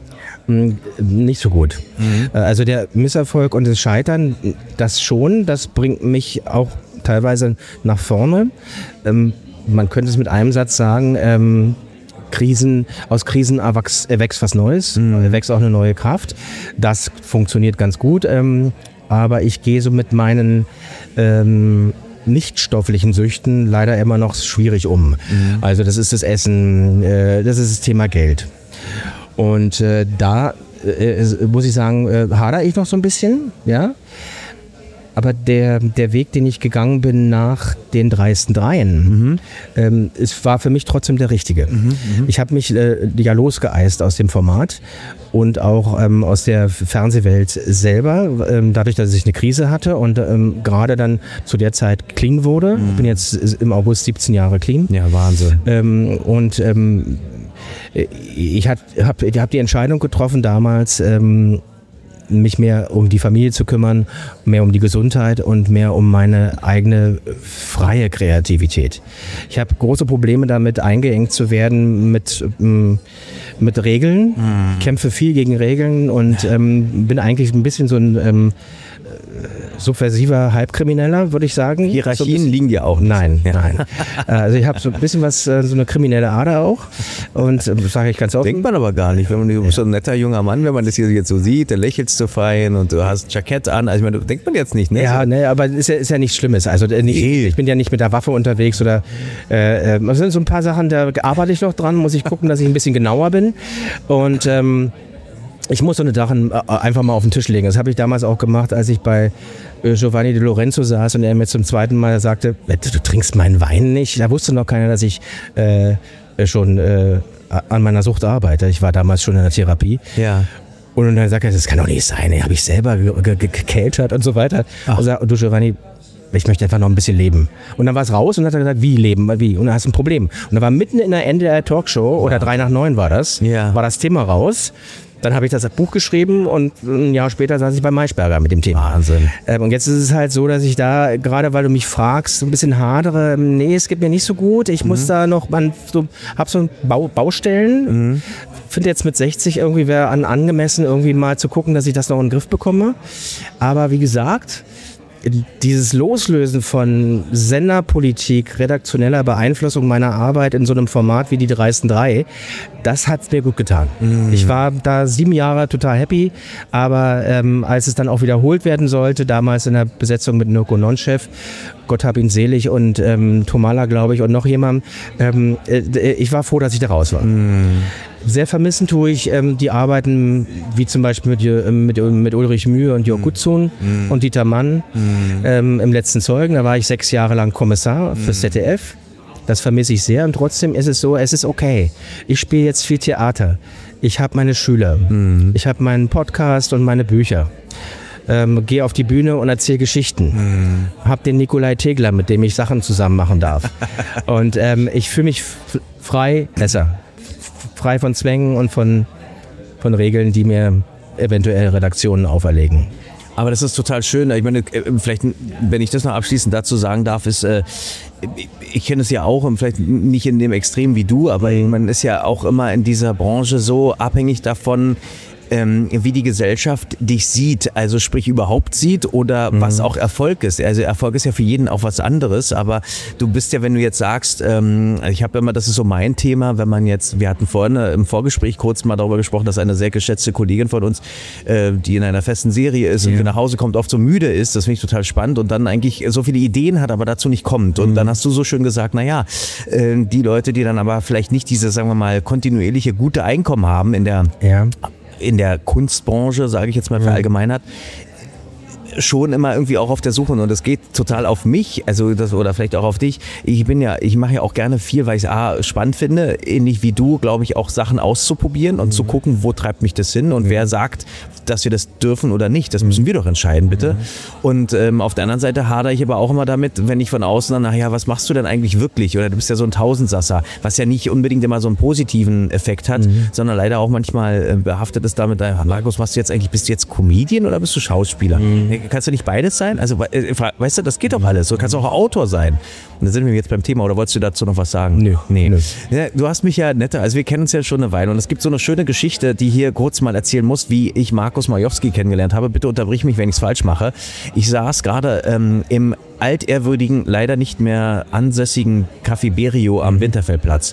Nicht so gut. Mhm. Also der Misserfolg und das Scheitern, das schon, das bringt mich auch teilweise nach vorne. Ähm, man könnte es mit einem Satz sagen, ähm, Krisen, aus Krisen erwachs, erwächst was Neues, mhm. erwächst auch eine neue Kraft. Das funktioniert ganz gut, ähm, aber ich gehe so mit meinen ähm, nichtstofflichen Süchten leider immer noch schwierig um. Mhm. Also das ist das Essen, äh, das ist das Thema Geld. Und äh, da äh, muss ich sagen, äh, hadere ich noch so ein bisschen, ja. Aber der, der Weg, den ich gegangen bin nach den dreisten Dreien, mhm. ähm, es war für mich trotzdem der richtige. Mhm, ich habe mich äh, ja losgeeist aus dem Format und auch ähm, aus der Fernsehwelt selber, ähm, dadurch, dass ich eine Krise hatte und ähm, gerade dann zu der Zeit clean wurde. Mhm. Ich bin jetzt im August siebzehn Jahre clean. Ja, Wahnsinn. Ähm, und ähm, ich habe hab, hab die Entscheidung getroffen damals, ähm, mich mehr um die Familie zu kümmern, mehr um die Gesundheit und mehr um meine eigene freie Kreativität. Ich habe große Probleme damit, eingeengt zu werden mit, mit Regeln, mhm. kämpfe viel gegen Regeln und ähm, bin eigentlich ein bisschen so ein ähm, subversiver Halbkrimineller, würde ich sagen. Hierarchien so liegen dir auch nicht. Nein, ja. nein. Also ich habe so ein bisschen was, so eine kriminelle Ader auch und das sage ich ganz offen. Denkt man aber gar nicht, wenn man, du bist so ein netter junger Mann, wenn man das hier jetzt so sieht, dann lächelst du fein und du hast ein Jackett an, also ich meine, denkt man jetzt nicht, ne? Ja, ne, aber ist ja, ist ja nichts Schlimmes, also nicht, ich bin ja nicht mit der Waffe unterwegs oder, äh, es sind so ein paar Sachen, da arbeite ich noch dran, muss ich gucken, dass ich ein bisschen genauer bin und, ähm, ich muss so eine Sachen einfach mal auf den Tisch legen. Das habe ich damals auch gemacht, als ich bei Giovanni De Lorenzo saß und er mir zum zweiten Mal sagte, du trinkst meinen Wein nicht. Da wusste noch keiner, dass ich äh, schon äh, an meiner Sucht arbeite. Ich war damals schon in der Therapie. Ja. Und dann sagte er, das kann doch nicht sein. Habe ich selber gekeltert und so weiter. Und sagte, du Giovanni, ich möchte einfach noch ein bisschen leben. Und dann war es raus und dann hat er gesagt, wie leben, wie? Und dann hast du ein Problem. Und dann war mitten in der Ende der Talkshow, wow. oder drei nach neun war das, ja. war das Thema raus. Dann habe ich das Buch geschrieben und ein Jahr später saß ich bei Maischberger mit dem Thema. Wahnsinn. Ähm, und jetzt ist es halt so, dass ich da, gerade weil du mich fragst, so ein bisschen hadere, nee, es geht mir nicht so gut. Ich mhm. muss da noch, man, so, hab so Bau, Baustellen. Mhm. Finde jetzt mit sechzig irgendwie wäre an angemessen, irgendwie mal zu gucken, dass ich das noch in den Griff bekomme. Aber wie gesagt, dieses Loslösen von Senderpolitik, redaktioneller Beeinflussung meiner Arbeit in so einem Format wie die dreisten Drei, das hat mir gut getan. Mm. Ich war da sieben Jahre total happy, aber ähm, als es dann auch wiederholt werden sollte, damals in der Besetzung mit Mirko Nonchef, Gott hab ihn selig und ähm, Tomala, glaube ich, und noch jemand, ähm, äh, ich war froh, dass ich da raus war. Mm. Sehr vermissen tue ich ähm, die Arbeiten, wie zum Beispiel mit, äh, mit, mit Ulrich Mühe und Jörg Gutzun mm. und Dieter Mann mm. ähm, im letzten Zeugen. Da war ich sechs Jahre lang Kommissar fürs mm. Z D F. Das vermisse ich sehr und trotzdem ist es so, es ist okay. Ich spiele jetzt viel Theater. Ich habe meine Schüler. Mm. Ich habe meinen Podcast und meine Bücher. Ähm, gehe auf die Bühne und erzähle Geschichten. Mm. Hab den Nikolai Tegler, mit dem ich Sachen zusammen machen darf. Und ähm, ich fühle mich f- frei, besser. Frei von Zwängen und von, von Regeln, die mir eventuell Redaktionen auferlegen. Aber das ist total schön. Ich meine, vielleicht, wenn ich das noch abschließend dazu sagen darf, ist, äh, ich kenne es ja auch, und vielleicht nicht in dem Extrem wie du, aber man ist ja auch immer in dieser Branche so abhängig davon, ähm, wie die Gesellschaft dich sieht, also sprich überhaupt sieht oder mhm. was auch Erfolg ist. Also Erfolg ist ja für jeden auch was anderes, aber du bist ja, wenn du jetzt sagst, ähm, ich habe immer, das ist so mein Thema, wenn man jetzt, wir hatten vorhin im Vorgespräch kurz mal darüber gesprochen, dass eine sehr geschätzte Kollegin von uns, äh, die in einer festen Serie ist ja. und nach Hause kommt, oft so müde ist, das finde ich total spannend und dann eigentlich so viele Ideen hat, aber dazu nicht kommt. Und mhm. dann hast du so schön gesagt, naja, äh, die Leute, die dann aber vielleicht nicht dieses, sagen wir mal, kontinuierliche gute Einkommen haben in der ja. in der Kunstbranche, sage ich jetzt mal verallgemeinert, schon immer irgendwie auch auf der Suche und das geht total auf mich, also das oder vielleicht auch auf dich. Ich bin ja, ich mache ja auch gerne viel, weil ich es A, spannend finde, ähnlich wie du, glaube ich, auch Sachen auszuprobieren und mhm. zu gucken, wo treibt mich das hin und mhm. wer sagt, dass wir das dürfen oder nicht. Das müssen wir doch entscheiden, bitte. Mhm. Und ähm, auf der anderen Seite hadere ich aber auch immer damit, wenn ich von außen dann, naja, was machst du denn eigentlich wirklich? Oder du bist ja so ein Tausendsasser, was ja nicht unbedingt immer so einen positiven Effekt hat, mhm. sondern leider auch manchmal äh, behaftet ist damit, Markus, machst du jetzt eigentlich, bist du jetzt Comedian oder bist du Schauspieler? Mhm. Kannst du nicht beides sein? Also, äh, weißt du, das geht doch alles. Du kannst auch Autor sein. Und da sind wir jetzt beim Thema. Oder wolltest du dazu noch was sagen? Nö. Nee. Nö. Ja, du hast mich ja netter, also wir kennen uns ja schon eine Weile und es gibt so eine schöne Geschichte, die hier kurz mal erzählen muss, wie ich Markus Majowski kennengelernt habe. Bitte unterbrich mich, wenn ich es falsch mache. Ich saß gerade ähm, im altehrwürdigen, leider nicht mehr ansässigen Café Berio am Winterfeldplatz.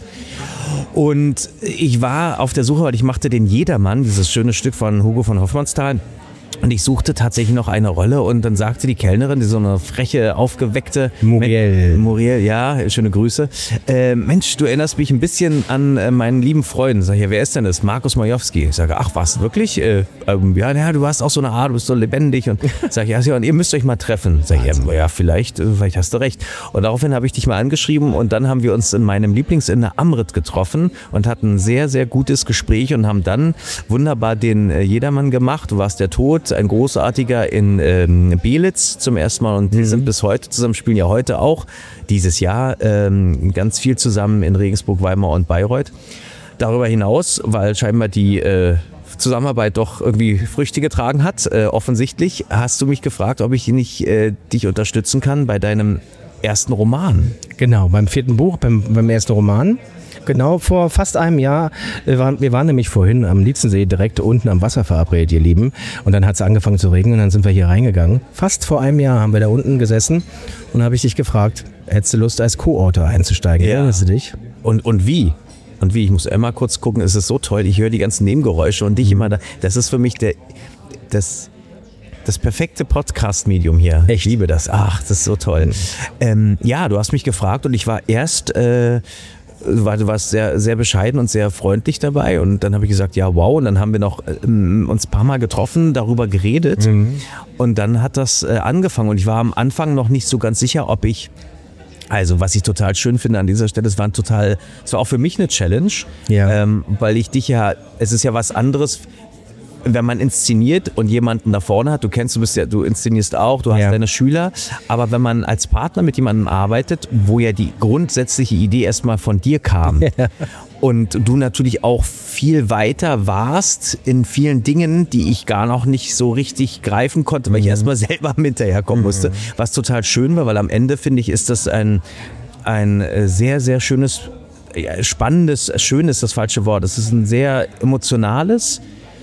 Und ich war auf der Suche, weil ich machte den Jedermann, dieses schöne Stück von Hugo von Hofmannsthal. Und ich suchte tatsächlich noch eine Rolle und dann sagte die Kellnerin, die so eine freche, aufgeweckte... Muriel. Me- Muriel, ja, schöne Grüße. Äh, Mensch, du erinnerst mich ein bisschen an äh, meinen lieben Freund. Sag ich, ja, wer ist denn das? Markus Majowski. Ich sage, ach was, wirklich? Äh, ähm, ja, ja, du hast auch so eine Art, du bist so lebendig. Und sag ich, ja, und ihr müsst euch mal treffen. Sag ich, ja, ja vielleicht, äh, vielleicht hast du recht. Und daraufhin habe ich dich mal angeschrieben und dann haben wir uns in meinem Lieblingsinner Amrit getroffen und hatten ein sehr, sehr gutes Gespräch und haben dann wunderbar den äh, Jedermann gemacht. Du warst der Tod, ein großartiger in ähm, Belitz zum ersten Mal und die mhm. sind bis heute zusammen, spielen ja heute auch dieses Jahr ähm, ganz viel zusammen in Regensburg, Weimar und Bayreuth. Darüber hinaus, weil scheinbar die äh, Zusammenarbeit doch irgendwie Früchte getragen hat, äh, offensichtlich, hast du mich gefragt, ob ich nicht äh, dich unterstützen kann bei deinem ersten Roman. Genau, beim vierten Buch, beim, beim ersten Roman. Genau, vor fast einem Jahr, wir waren, wir waren nämlich vorhin am Lietzensee direkt unten am Wasser verabredet, ihr Lieben. Und dann hat es angefangen zu regnen und dann sind wir hier reingegangen. Fast vor einem Jahr haben wir da unten gesessen und habe ich dich gefragt, hättest du Lust als Co-Autor einzusteigen? Ja. Erinnerst du dich? Und, und wie? Und wie? Ich muss immer kurz gucken, es ist so toll, ich höre die ganzen Nebengeräusche und dich mhm. immer da. Das ist für mich der, das... Das perfekte Podcast-Medium hier. Echt? Ich liebe das. Ach, das ist so toll. Mhm. Ähm, ja, du hast mich gefragt und ich war erst, äh, war, du warst sehr, sehr bescheiden und sehr freundlich dabei und dann habe ich gesagt, ja, wow. Und dann haben wir noch äh, uns ein paar Mal getroffen, darüber geredet mhm. und dann hat das äh, angefangen und ich war am Anfang noch nicht so ganz sicher, ob ich Also, was ich total schön finde an dieser Stelle, es war ein total, es war auch für mich eine Challenge, ja. ähm, weil ich dich ja, es ist ja was anderes, wenn man inszeniert und jemanden da vorne hat, du kennst, du bist ja, du inszenierst auch, du hast ja. deine Schüler, aber wenn man als Partner mit jemandem arbeitet, wo ja die grundsätzliche Idee erstmal von dir kam ja. und du natürlich auch viel weiter warst in vielen Dingen, die ich gar noch nicht so richtig greifen konnte, weil mhm. ich erstmal selber hinterherkommen mhm. musste, was total schön war, weil am Ende, finde ich, ist das ein, ein sehr, sehr schönes, spannendes, schön ist das falsche Wort, es ist ein sehr emotionales,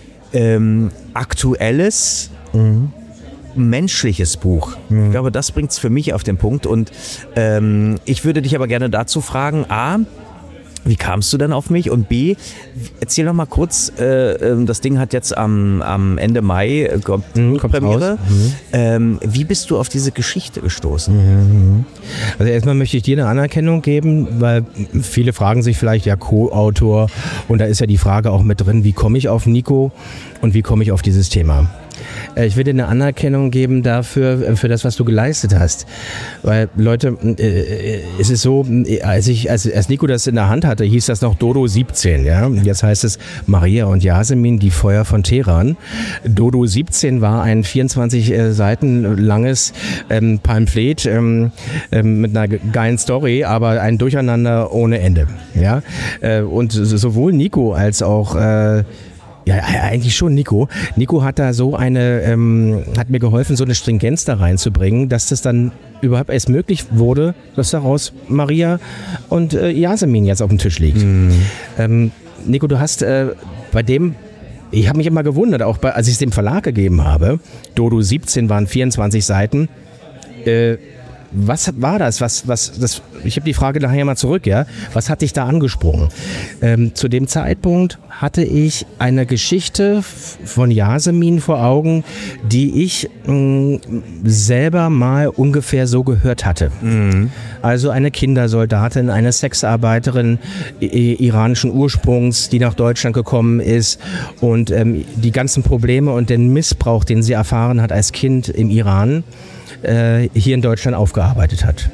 Ähm, aktuelles, mhm. menschliches Buch. Mhm. Ich glaube, das bringt es für mich auf den Punkt. Und ähm, ich würde dich aber gerne dazu fragen, A, wie kamst du denn auf mich? Und B, erzähl noch mal kurz, äh, das Ding hat jetzt am, am Ende Mai äh, kommt mhm, Premiere. Mhm. Ähm, wie bist du auf diese Geschichte gestoßen? Mhm. Also erstmal möchte ich dir eine Anerkennung geben, weil viele fragen sich vielleicht, ja, Co-Autor, und da ist ja die Frage auch mit drin, wie komme ich auf Nico und wie komme ich auf dieses Thema? Ich will dir eine Anerkennung geben dafür, für das, was du geleistet hast. Weil, Leute, äh, es ist so, als ich, als, als Nico das in der Hand hatte, hieß das noch Dodo siebzehn, ja. Jetzt heißt es Maria und Yasemin, die Feuer von Teheran. Dodo siebzehn war ein vierundzwanzig Seiten langes ähm, Pamphlet ähm, ähm, mit einer geilen Story, aber ein Durcheinander ohne Ende, ja. Äh, und sowohl Nico als auch äh, Ja, eigentlich schon Nico. Nico hat da so eine, ähm, hat mir geholfen, so eine Stringenz da reinzubringen, dass das dann überhaupt erst möglich wurde, dass daraus Maria und äh, Yasemin jetzt auf dem Tisch liegt. Mhm. Ähm, Nico, du hast äh, bei dem, ich habe mich immer gewundert, auch bei, als ich es dem Verlag gegeben habe, Dodo siebzehn waren vierundzwanzig Seiten, äh, was war das? Was, was, das ich habe die Frage nachher mal zurück, ja. Was hat dich da angesprungen? Ähm, zu dem Zeitpunkt hatte ich eine Geschichte von Yasemin vor Augen, die ich mh, selber mal ungefähr so gehört hatte. Mhm. Also eine Kindersoldatin, eine Sexarbeiterin iranischen Ursprungs, die nach Deutschland gekommen ist und ähm, die ganzen Probleme und den Missbrauch, den sie erfahren hat als Kind im Iran, hier in Deutschland aufgearbeitet hat.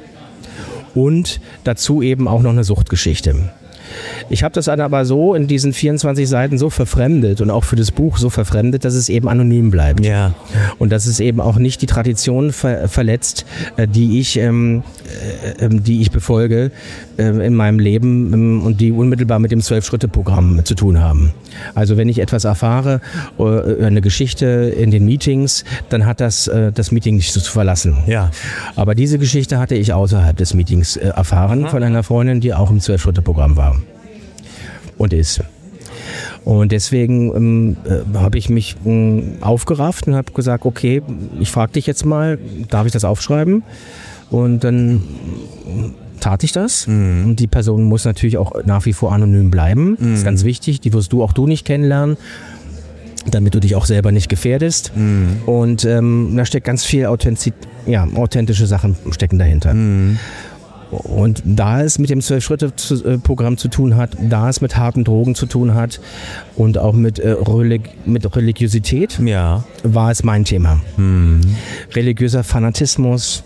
Und dazu eben auch noch eine Suchtgeschichte. Ich habe das dann aber so in diesen vierundzwanzig Seiten so verfremdet und auch für das Buch so verfremdet, dass es eben anonym bleibt. Ja. Und dass es eben auch nicht die Tradition ver- verletzt, äh, die ich, ähm, äh, die ich befolge äh, in meinem Leben ähm, und die unmittelbar mit dem Zwölf-Schritte-Programm zu tun haben. Also wenn ich etwas erfahre, äh, eine Geschichte in den Meetings, dann hat das äh, das Meeting nicht zu verlassen. Ja. Aber diese Geschichte hatte ich außerhalb des Meetings äh, erfahren von einer Freundin, die auch im Zwölf-Schritte-Programm war. Und ist. Und deswegen ähm, äh, habe ich mich ähm, aufgerafft und habe gesagt, okay, ich frage dich jetzt mal, darf ich das aufschreiben? Und dann tat ich das. Mhm. Und die Person muss natürlich auch nach wie vor anonym bleiben. Mhm. Das ist ganz wichtig, die wirst du auch du nicht kennenlernen, damit du dich auch selber nicht gefährdest. Mhm. Und ähm, da steckt ganz viel Authentiz- ja, authentische Sachen stecken dahinter. Mhm. Und da es mit dem Zwölf-Schritte-Programm zu tun hat, da es mit harten Drogen zu tun hat und auch mit, äh, Relig- mit Religiosität, ja, war es mein Thema. Hm. Religiöser Fanatismus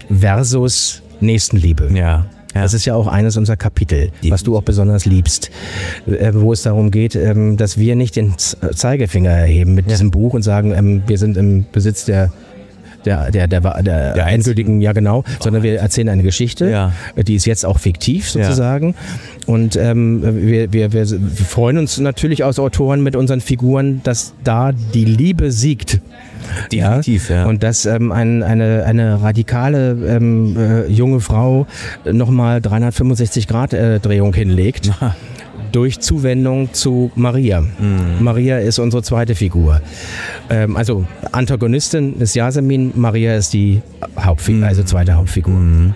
versus Nächstenliebe. Ja. Ja. Das ist ja auch eines unserer Kapitel, was du auch besonders liebst, äh, wo es darum geht, ähm, dass wir nicht den Z- Zeigefinger erheben mit ja. diesem Buch und sagen, ähm, wir sind im Besitz der Der, der, der, der, der endgültigen, ja genau, sondern wir erzählen eine Geschichte, ja. die ist jetzt auch fiktiv sozusagen. Ja. Und ähm, wir, wir, wir freuen uns natürlich als Autoren mit unseren Figuren, dass da die Liebe siegt. Definitiv, ja. ja. Und dass ähm, ein, eine, eine radikale ähm, äh, junge Frau nochmal dreihundertfünfundsechzig Grad äh, Drehung hinlegt. Durch Zuwendung zu Maria. Mhm. Maria ist unsere zweite Figur. Ähm, also Antagonistin ist Yasemin, Maria ist die Hauptfigur, mhm. also zweite Hauptfigur. Mhm.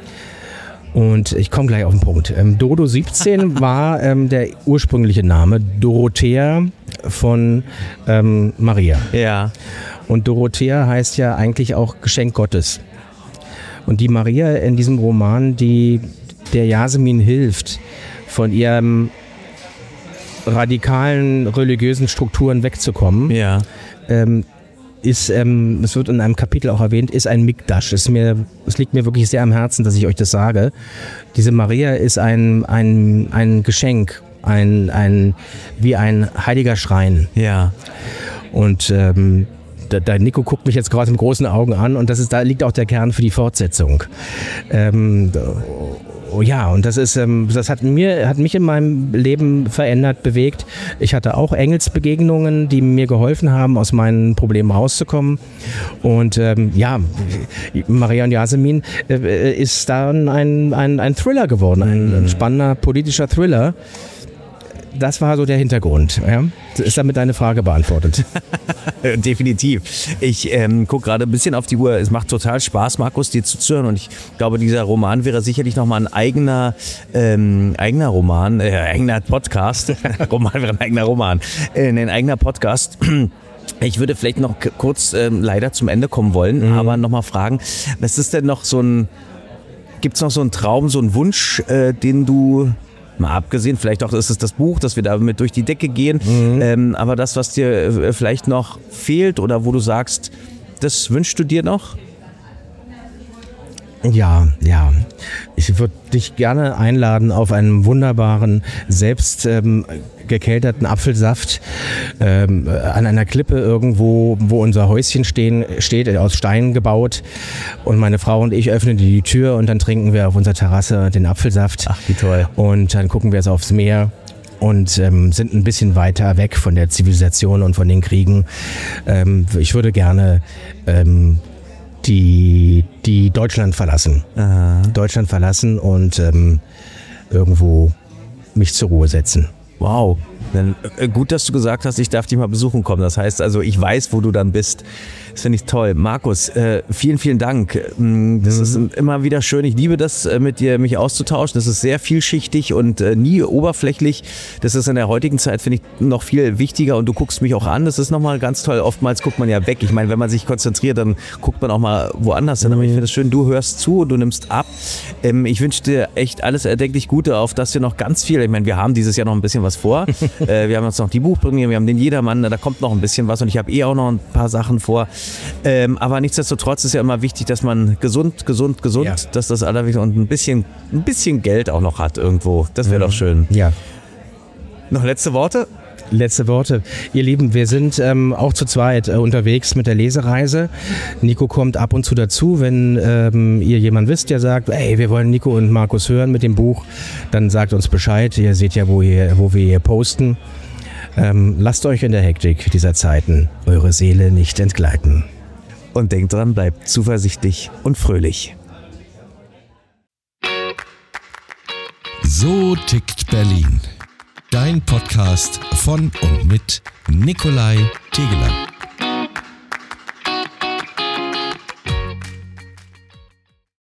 Und ich komme gleich auf den Punkt. Ähm, Dodo siebzehn war ähm, der ursprüngliche Name, Dorothea von ähm, Maria. Ja. Und Dorothea heißt ja eigentlich auch Geschenk Gottes. Und die Maria in diesem Roman, die der Yasemin hilft, von ihrem radikalen religiösen Strukturen wegzukommen, ja. ähm, ist, ähm, es wird in einem Kapitel auch erwähnt, ist ein Mikdash. Es, mir, es liegt mir wirklich sehr am Herzen, dass ich euch das sage. Diese Maria ist ein, ein, ein Geschenk, ein, ein, wie ein heiliger Schrein. Ja. Und ähm, der, der Nico guckt mich jetzt gerade mit großen Augen an und das ist, da liegt auch der Kern für die Fortsetzung. Ähm, Oh ja, und das ist, ähm, das hat mir, hat mich in meinem Leben verändert, bewegt. Ich hatte auch Engelsbegegnungen, die mir geholfen haben, aus meinen Problemen rauszukommen. Und ähm, ja, Maria und Yasemin äh, ist dann ein, ein, ein Thriller geworden, ein, ein spannender politischer Thriller. Das war so der Hintergrund. Ja? Ist damit deine Frage beantwortet? Definitiv. Ich ähm, gucke gerade ein bisschen auf die Uhr. Es macht total Spaß, Markus, dir zuzuhören. Und ich glaube, dieser Roman wäre sicherlich nochmal ein eigener, ähm, eigener Roman, äh, eigener Podcast. Roman wäre ein eigener Roman. Äh, ein eigener Podcast. Ich würde vielleicht noch k- kurz ähm, leider zum Ende kommen wollen, mhm. aber nochmal fragen, was ist denn noch so ein, gibt es noch so einen Traum, so einen Wunsch, äh, den du... Mal abgesehen, vielleicht auch ist es das Buch, dass wir damit durch die Decke gehen, mhm. ähm, aber das, was dir äh, vielleicht noch fehlt oder wo du sagst, das wünschst du dir noch? Ja, ja. Ich würde dich gerne einladen auf einen wunderbaren, selbst ähm, gekelterten Apfelsaft ähm, an einer Klippe irgendwo, wo unser Häuschen stehen, steht, aus Stein gebaut. Und meine Frau und ich öffnen die Tür und dann trinken wir auf unserer Terrasse den Apfelsaft. Ach, wie toll. Und dann gucken wir es aufs Meer. und ähm, sind ein bisschen weiter weg von der Zivilisation und von den Kriegen. Ähm, ich würde gerne ähm, die, die Deutschland verlassen. Aha. Deutschland verlassen und ähm, irgendwo mich zur Ruhe setzen. Wow. Dann, äh, gut, dass du gesagt hast, ich darf dich mal besuchen kommen. Das heißt also, ich weiß, wo du dann bist. Das finde ich toll. Markus, äh, vielen, vielen Dank. Das mhm. ist immer wieder schön. Ich liebe das, mit dir mich auszutauschen. Das ist sehr vielschichtig und äh, nie oberflächlich. Das ist in der heutigen Zeit, finde ich, noch viel wichtiger. Und du guckst mich auch an. Das ist nochmal ganz toll. Oftmals guckt man ja weg. Ich meine, wenn man sich konzentriert, dann guckt man auch mal woanders hin. Aber ich finde es schön, du hörst zu und du nimmst ab. Ähm, ich wünsche dir echt alles erdenklich Gute, auf dass wir noch ganz viel, ich meine, wir haben dieses Jahr noch ein bisschen was vor. äh, wir haben uns noch die Buchpremiere, wir haben den Jedermann, da kommt noch ein bisschen was und ich habe eh auch noch ein paar Sachen vor. Ähm, aber nichtsdestotrotz ist ja immer wichtig, dass man gesund, gesund, gesund, ja. dass das Allerwichtigste und ein bisschen, ein bisschen Geld auch noch hat irgendwo. Das wäre mhm. doch schön. Ja. Noch letzte Worte? Letzte Worte. Ihr Lieben, wir sind ähm, auch zu zweit äh, unterwegs mit der Lesereise. Nico kommt ab und zu dazu. Wenn ähm, ihr jemanden wisst, der sagt, ey, wir wollen Nico und Markus hören mit dem Buch, dann sagt uns Bescheid. Ihr seht ja, wo, ihr, wo wir hier posten. Ähm, lasst euch in der Hektik dieser Zeiten eure Seele nicht entgleiten. Und denkt dran, bleibt zuversichtlich und fröhlich. So tickt Berlin. Dein Podcast von und mit Nikolai Tegeler.